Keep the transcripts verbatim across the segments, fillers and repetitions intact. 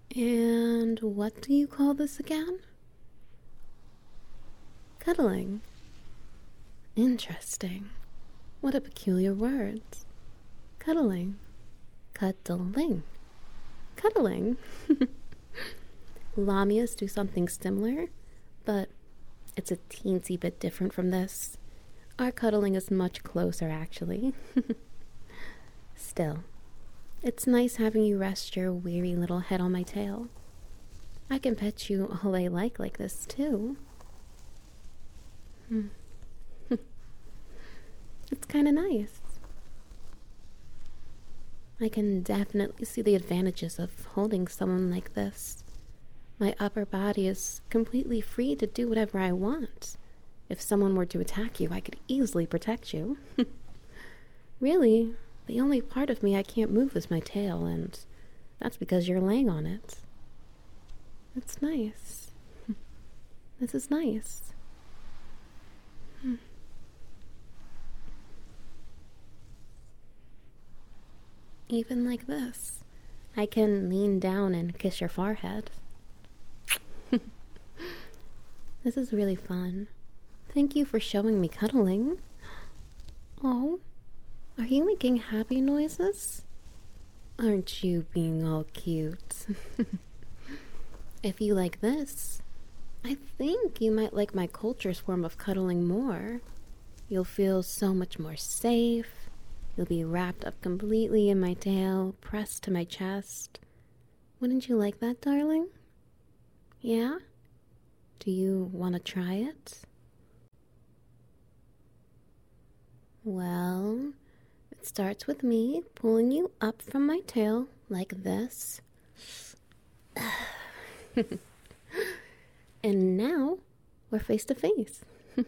And what do you call this again? Cuddling. Interesting. What a peculiar word. Cuddling. Cuddling. Cuddling. Lamias do something similar, but it's a teensy bit different from this. Our cuddling is much closer, actually. Still, it's nice having you rest your weary little head on my tail. I can pet you all I like like this, too. Hmm. It's kind of nice. I can definitely see the advantages of holding someone like this. My upper body is completely free to do whatever I want. If someone were to attack you, I could easily protect you. Really, the only part of me I can't move is my tail, and that's because you're laying on it. It's nice. This is nice. Even like this, I can lean down and kiss your forehead. This is really fun. Thank you for showing me cuddling. Oh, are you making happy noises? Aren't you being all cute? If you like this, I think you might like my culture's form of cuddling more. You'll feel so much more safe. You'll be wrapped up completely in my tail, pressed to my chest. Wouldn't you like that, darling? Yeah? Do you want to try it? Well, it starts with me pulling you up from my tail like this. And now we're face to face.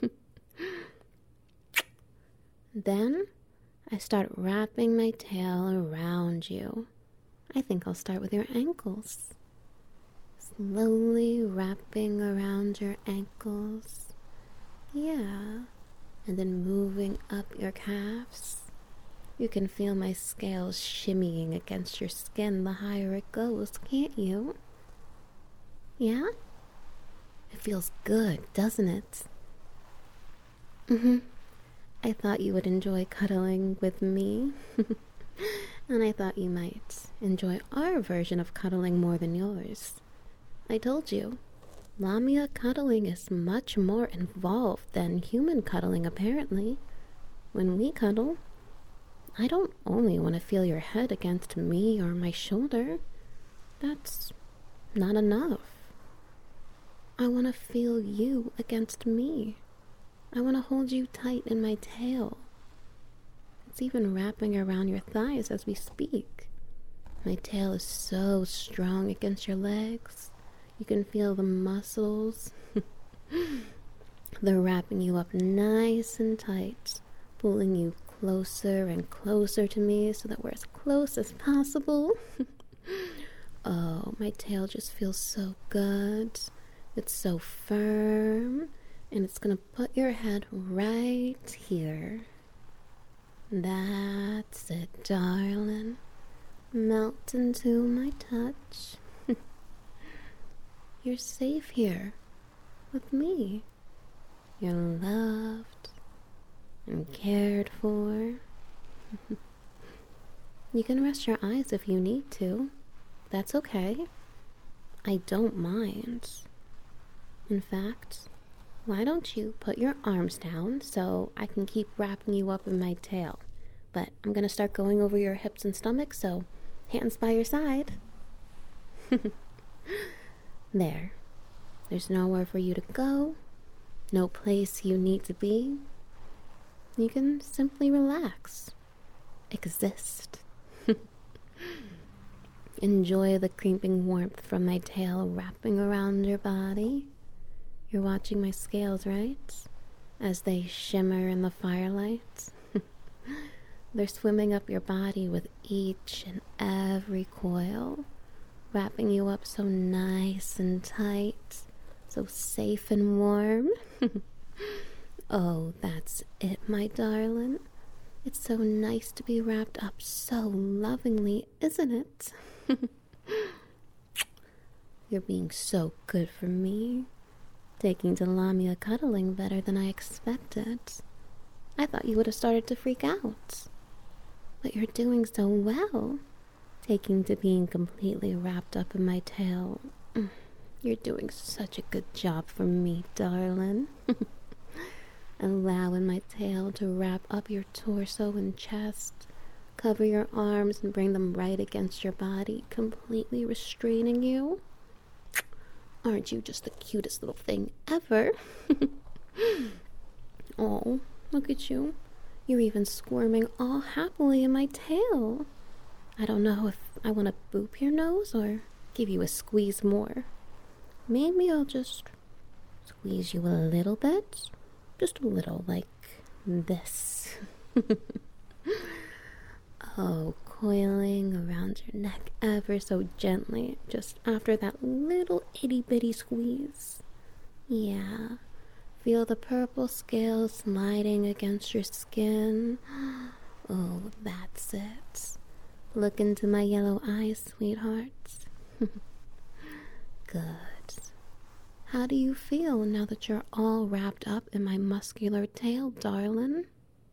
Then I start wrapping my tail around you. I think I'll start with your ankles. Slowly wrapping around your ankles. Yeah. And then moving up your calves. You can feel my scales shimmying against your skin the higher it goes, can't you? Yeah? It feels good, doesn't it? Mm-hmm. I thought you would enjoy cuddling with me. And I thought you might enjoy our version of cuddling more than yours. I told you, Lamia cuddling is much more involved than human cuddling, apparently. When we cuddle, I don't only want to feel your head against me or my shoulder. That's not enough. I want to feel you against me. I want to hold you tight in my tail. It's even wrapping around your thighs as we speak. My tail is so strong against your legs. You can feel the muscles. They're wrapping you up nice and tight, pulling you closer and closer to me so that we're as close as possible. Oh, my tail just feels so good. It's so firm, and it's gonna put your head right here. That's it, darling. Melt into my touch. You're safe here with me. You're loved and cared for. You can rest your eyes if you need to. That's okay. I don't mind. In fact, why don't you put your arms down so I can keep wrapping you up in my tail? But I'm gonna start going over your hips and stomach, so hands by your side. There. There's nowhere for you to go, no place you need to be. You can simply relax, exist. Enjoy the creeping warmth from my tail wrapping around your body. You're watching my scales, right? As they shimmer in the firelight. They're swimming up your body with each and every coil, wrapping you up so nice and tight, so safe and warm. Oh, that's it, my darling. It's so nice to be wrapped up so lovingly, isn't it? You're being so good for me. Taking to Lamia cuddling better than I expected. I thought you would have started to freak out. But you're doing so well. Taking to being completely wrapped up in my tail. You're doing such a good job for me, darling. Allowing my tail to wrap up your torso and chest, cover your arms and bring them right against your body, completely restraining you. Aren't you just the cutest little thing ever? Oh, look at you. You're even squirming all happily in my tail. I don't know if I want to boop your nose or give you a squeeze more. Maybe I'll just squeeze you a little bit. Just a little, like this. Oh, coiling around your neck ever so gently, just after that little itty bitty squeeze. Yeah, feel the purple scales sliding against your skin. Oh, that's it. Look into my yellow eyes, sweetheart. Good. How do you feel now that you're all wrapped up in my muscular tail, darling?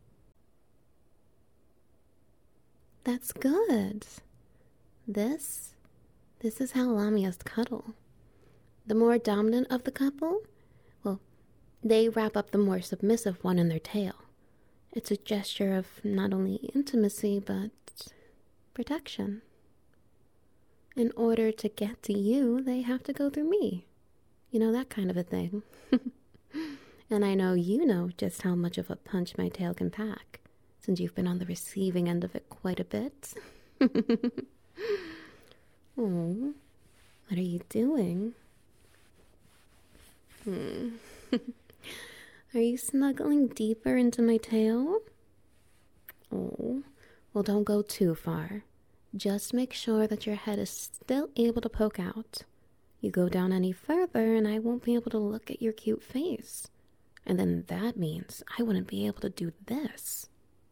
That's good. This, this is how Lamias cuddle. The more dominant of the couple, well, they wrap up the more submissive one in their tail. It's a gesture of not only intimacy, but protection. In order to get to you, they have to go through me. You know, that kind of a thing. And I know you know just how much of a punch my tail can pack, since you've been on the receiving end of it quite a bit. Oh, what are you doing? Hmm. Are you snuggling deeper into my tail? Oh, well, don't go too far. Just make sure that your head is still able to poke out. You go down any further and I won't be able to look at your cute face. And then that means I wouldn't be able to do this.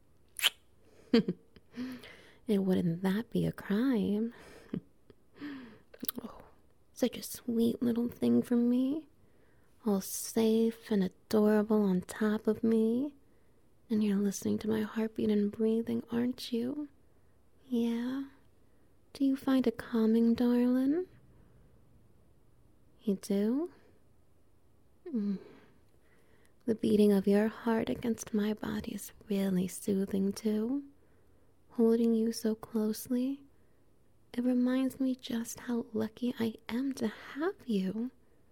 And wouldn't that be a crime? Oh, such a sweet little thing for me. All safe and adorable on top of me. And you're listening to my heartbeat and breathing, aren't you? Yeah? Do you find it calming, darling? You do? Mm. The beating of your heart against my body is really soothing too. Holding you so closely, it reminds me just how lucky I am to have you.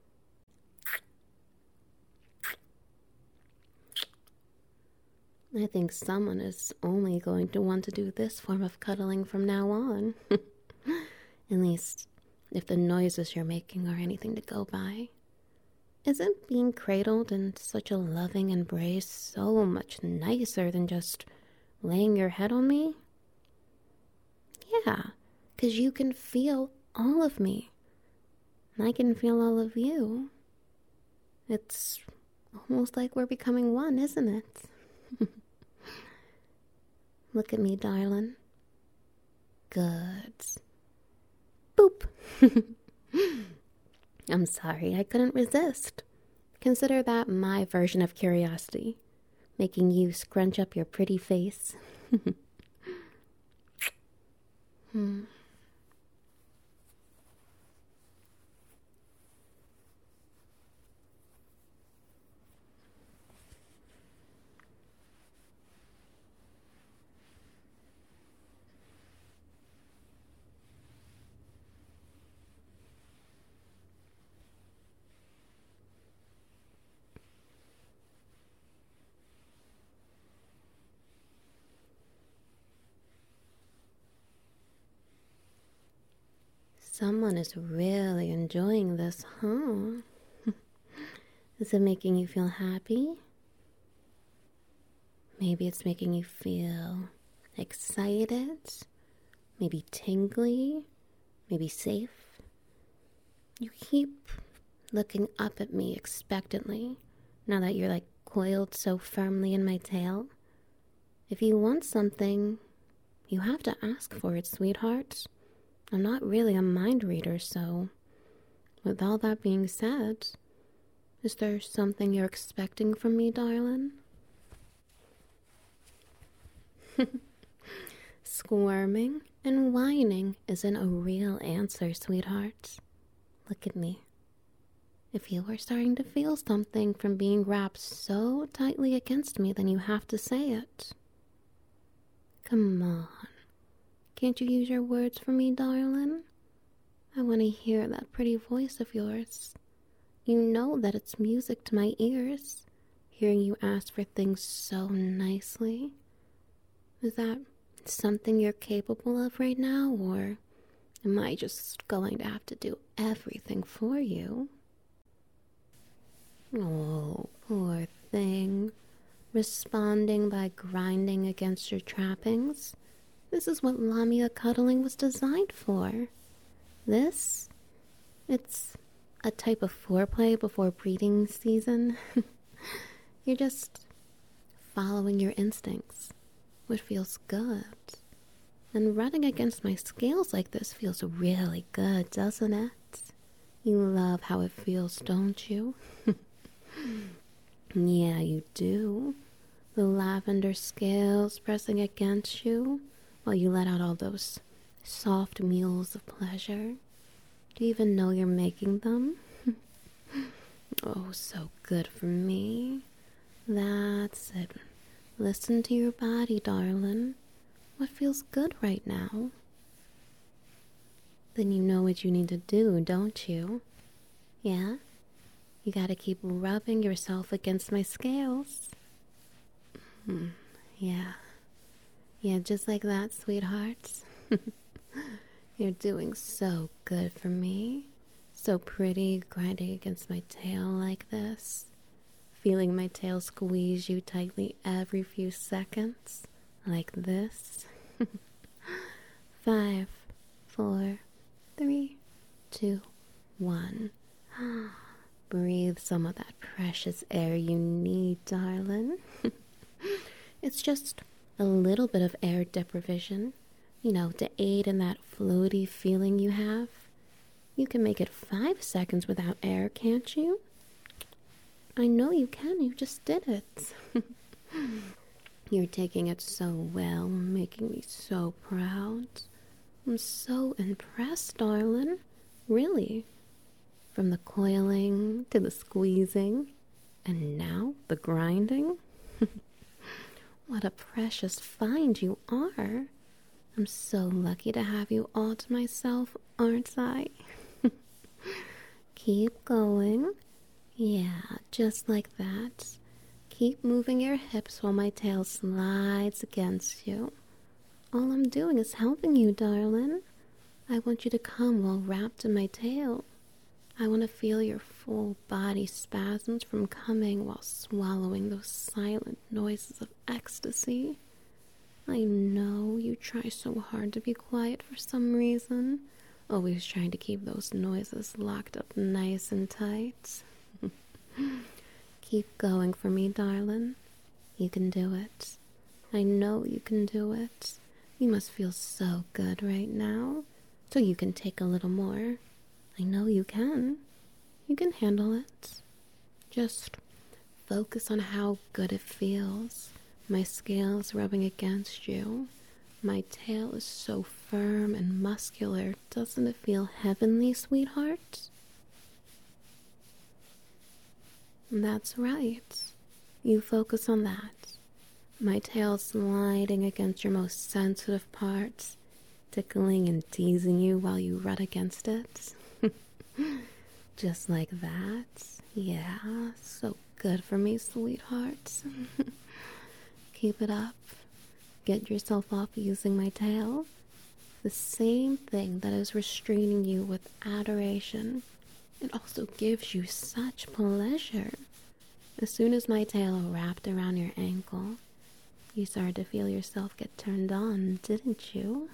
I think someone is only going to want to do this form of cuddling from now on. At least, if the noises you're making are anything to go by. Isn't being cradled in such a loving embrace so much nicer than just laying your head on me? Yeah, 'cause you can feel all of me. And I can feel all of you. It's almost like we're becoming one, isn't it? Look at me, darling. Good. Boop. I'm sorry, I couldn't resist. Consider that my version of curiosity, making you scrunch up your pretty face. hmm. Someone is really enjoying this, huh? Is it making you feel happy? Maybe it's making you feel excited, maybe tingly, maybe safe. You keep looking up at me expectantly now that you're like coiled so firmly in my tail. If you want something, you have to ask for it, sweetheart. I'm not really a mind reader, so with all that being said, is there something you're expecting from me, darling? Squirming and whining isn't a real answer, sweetheart. Look at me. If you are starting to feel something from being wrapped so tightly against me, then you have to say it. Come on. Can't you use your words for me, darling? I want to hear that pretty voice of yours. You know that it's music to my ears, hearing you ask for things so nicely. Is that something you're capable of right now, or am I just going to have to do everything for you? Oh, poor thing. Responding by grinding against your trappings. This is what Lamia cuddling was designed for. This, it's a type of foreplay before breeding season. You're just following your instincts, which feels good. And running against my scales like this feels really good, doesn't it? You love how it feels, don't you? Yeah, you do. The lavender scales pressing against you while you let out all those soft meals of pleasure. Do you even know you're making them? Oh, so good for me. That's it. Listen to your body, darling. What feels good right now? Then you know what you need to do, don't you? Yeah? You gotta keep rubbing yourself against my scales. Hmm. Yeah. Yeah, just like that, sweethearts. You're doing so good for me. So pretty, grinding against my tail like this. Feeling my tail squeeze you tightly every few seconds. Like this. Five, four, three, two, one. Breathe some of that precious air you need, darling. It's just a little bit of air deprivation, you know, to aid in that floaty feeling you have. You can make it five seconds without air, can't you? I know you can, you just did it. You're taking it so well, making me so proud. I'm so impressed, darling. Really. From the coiling to the squeezing, and now the grinding. What a precious find you are. I'm so lucky to have you all to myself, aren't I? Keep going. Yeah, just like that. Keep moving your hips while my tail slides against you. All I'm doing is helping you, darling. I want you to come while wrapped in my tail. I want to feel your full body spasms from coming while swallowing those silent noises of ecstasy. I know you try so hard to be quiet for some reason, always trying to keep those noises locked up nice and tight. Keep going for me, darling. You can do it. I know you can do it. You must feel so good right now, so you can take a little more. I know you can. You can handle it. Just focus on how good it feels. My scales rubbing against you. My tail is so firm and muscular. Doesn't it feel heavenly, sweetheart? That's right. You focus on that. My tail sliding against your most sensitive parts, tickling and teasing you while you rub against it. Just like that. Yeah, so good for me, sweetheart. Keep it up. Get yourself off using my tail. The same thing that is restraining you with adoration. It also gives you such pleasure. As soon as my tail wrapped around your ankle, you started to feel yourself get turned on, didn't you?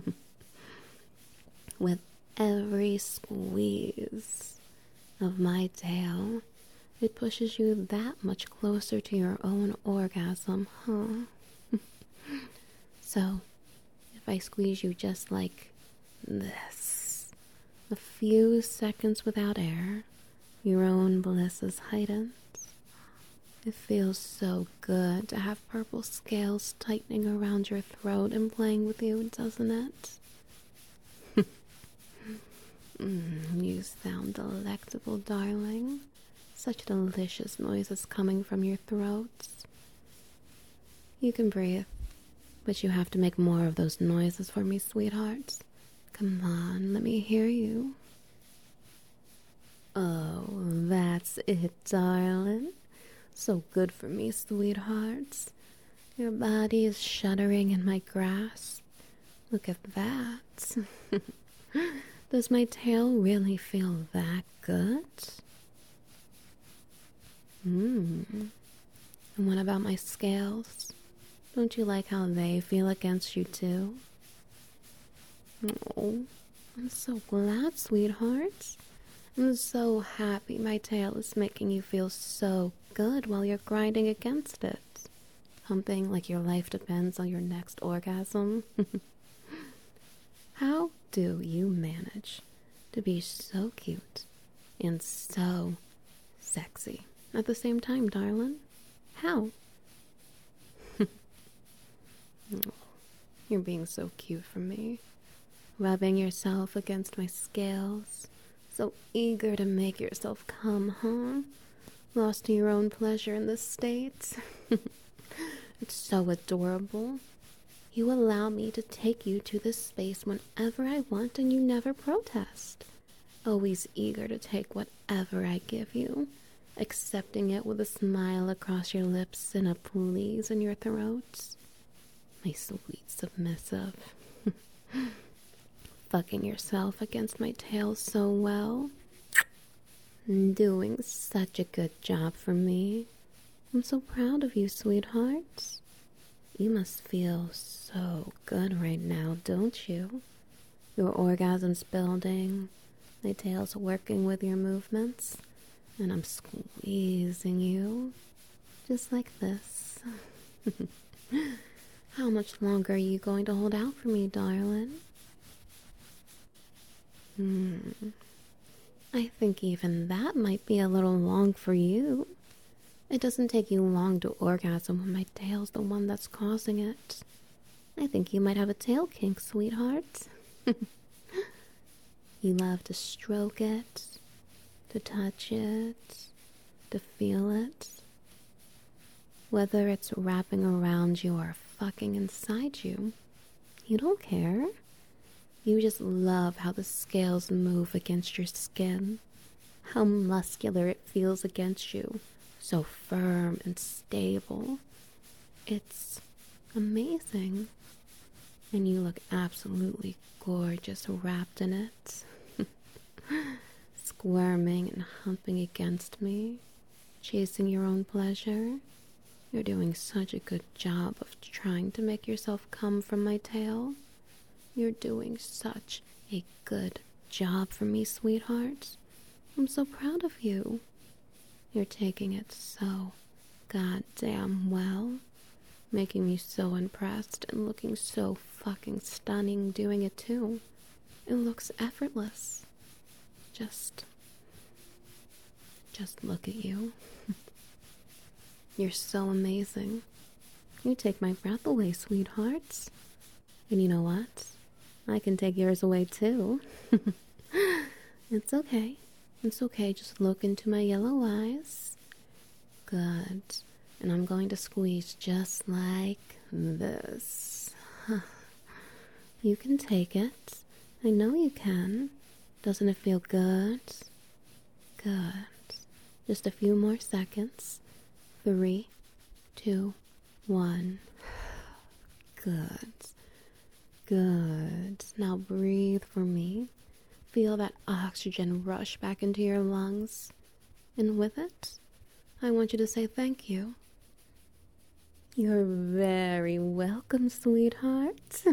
With every squeeze of my tail, it pushes you that much closer to your own orgasm, huh? So, if I squeeze you just like this, A few seconds without air, your own bliss is heightened. It feels so good to have purple scales tightening around your throat and playing with you, doesn't it? mm, you sound delectable, darling. Such delicious noises coming from your throats. You can breathe, but you have to make more of those noises for me, sweetheart. Come on, let me hear you. Oh, that's it, darling. So good for me, sweetheart. Your body is shuddering in my grasp. Look at that. Does my tail really feel that good? Hmm. And what about my scales? Don't you like how they feel against you too? Oh, I'm so glad, sweetheart. I'm so happy my tail is making you feel so good while you're grinding against it. Humping like your life depends on your next orgasm. How do you manage to be so cute and so sexy at the same time, darling? How? You're being so cute for me. Rubbing yourself against my scales. So eager to make yourself come, huh? Lost to your own pleasure in this state. It's so adorable. You allow me to take you to this space whenever I want and you never protest. Always eager to take whatever I give you, accepting it with a smile across your lips and a please in your throat. My sweet submissive. Fucking yourself against my tail so well. Doing such a good job for me. I'm so proud of you, sweetheart. You must feel so good right now, don't you? Your orgasm's building, my tail's working with your movements, and I'm squeezing you, just like this. How much longer are you going to hold out for me, darling? Hmm. I think even that might be a little long for you. It doesn't take you long to orgasm when my tail's the one that's causing it. I think you might have a tail kink, sweetheart. You love to stroke it, to touch it, to feel it. Whether it's wrapping around you or fucking inside you, you don't care. You just love how the scales move against your skin, how muscular it feels against you, so firm and stable. It's amazing. And you look absolutely gorgeous wrapped in it. Squirming and humping against me, chasing your own pleasure. You're doing such a good job of trying to make yourself come from my tail. You're doing such a good job for me, sweetheart. I'm so proud of you. You're taking it so goddamn well. Making me so impressed and looking so fucking stunning doing it too. It looks effortless. Just, just look at you. You're so amazing. You take my breath away, sweethearts. And you know what? I can take yours away too. It's okay. It's okay. Just look into my yellow eyes. Good. And I'm going to squeeze just like this. You can take it. I know you can. Doesn't it feel good? Good. Just a few more seconds. Three, two, one. Good. Good. Now breathe for me. Feel that oxygen rush back into your lungs. And with it, I want you to say thank you. You're very welcome, sweetheart.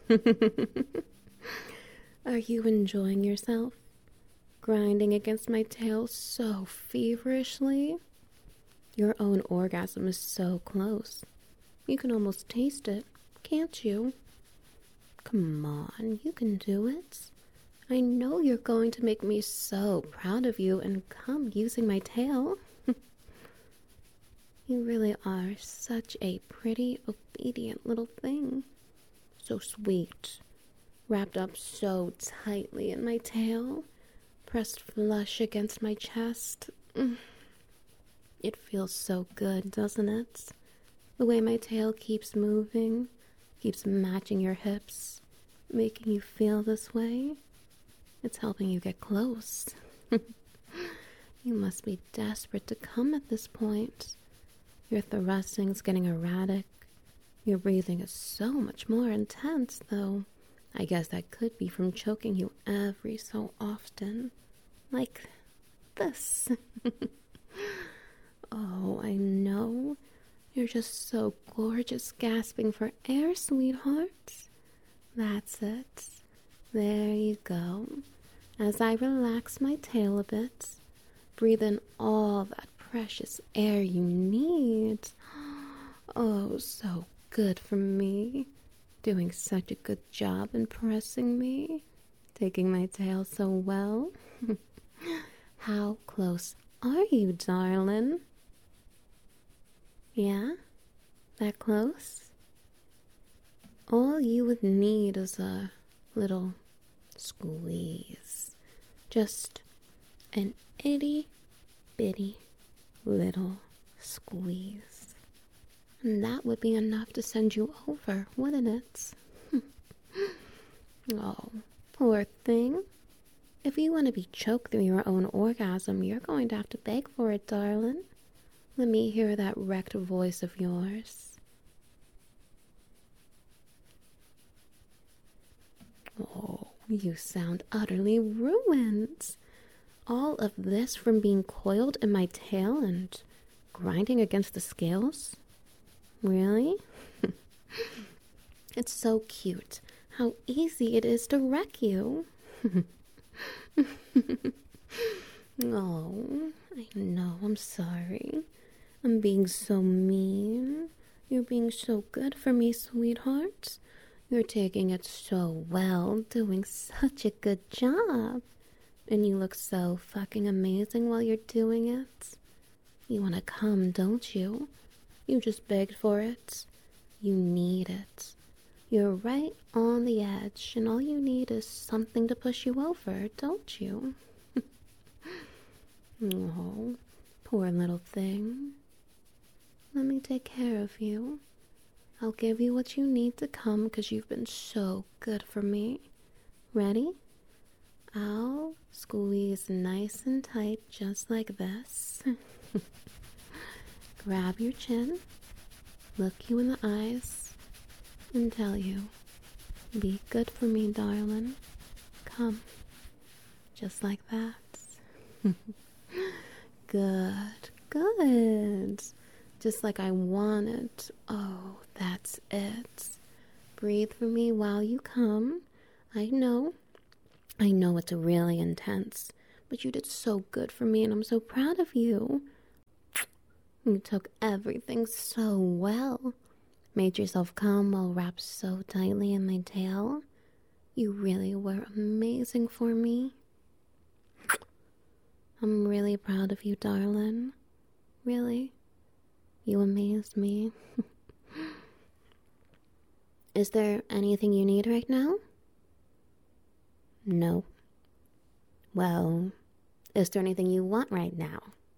Are you enjoying yourself? Grinding against my tail so feverishly? Your own orgasm is so close. You can almost taste it, can't you? Come on, you can do it. I know you're going to make me so proud of you and come using my tail. You really are such a pretty, obedient little thing. So sweet, wrapped up so tightly in my tail, pressed flush against my chest. Mm. It feels so good, doesn't it? The way my tail keeps moving, keeps matching your hips, making you feel this way. It's helping you get close. You must be desperate to come at this point. Your thrusting's getting erratic. Your breathing is so much more intense, though. I guess that could be from choking you every so often. Like this. Oh, I know. You're just so gorgeous, gasping for air, sweetheart. That's it. There you go. As I relax my tail a bit, breathe in all that precious air you need. Oh, so good for me. Doing such a good job impressing me. Taking my tail so well. How close are you, darling? Yeah? That close? All you would need is a little squeeze. Just an itty bitty little squeeze. And that would be enough to send you over, wouldn't it? Oh, poor thing. If you want to be choked through your own orgasm, you're going to have to beg for it, darling. Let me hear that wrecked voice of yours. Oh, you sound utterly ruined. All of this from being coiled in my tail and grinding against the scales? Really? It's so cute how easy it is to wreck you. Oh, I know, I'm sorry. I'm being so mean. You're being so good for me, sweetheart. You're taking it so well, doing such a good job. And you look so fucking amazing while you're doing it. You want to come, don't you? You just begged for it. You need it. You're right on the edge, and all you need is something to push you over, don't you? Oh, poor little thing. Let me take care of you. I'll give you what you need to come because you've been so good for me. Ready? I'll squeeze nice and tight just like this. Grab your chin, look you in the eyes, and tell you, be good for me, darling. Come. Just like that. Good, good. Just like I wanted. Oh, that's it. Breathe for me while you come. I know. I know it's really intense, but you did so good for me and I'm so proud of you. You took everything so well. Made yourself come while wrapped so tightly in my tail. You really were amazing for me. I'm really proud of you, darling. Really. You amazed me. Is there anything you need right now? No. Well, is there anything you want right now?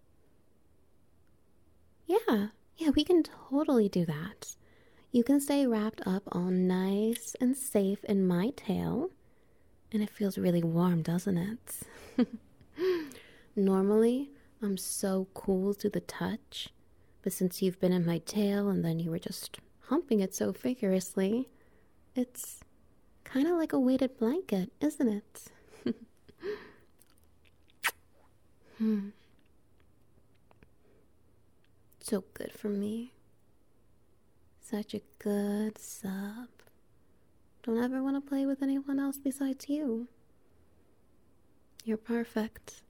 Yeah, yeah, we can totally do that. You can stay wrapped up all nice and safe in my tail. And it feels really warm, doesn't it? Normally, I'm so cool to the touch. But since you've been in my tail and then you were just humping it so vigorously, it's kind of like a weighted blanket, isn't it? hmm. So good for me. Such a good sub. Don't ever want to play with anyone else besides you. You're perfect.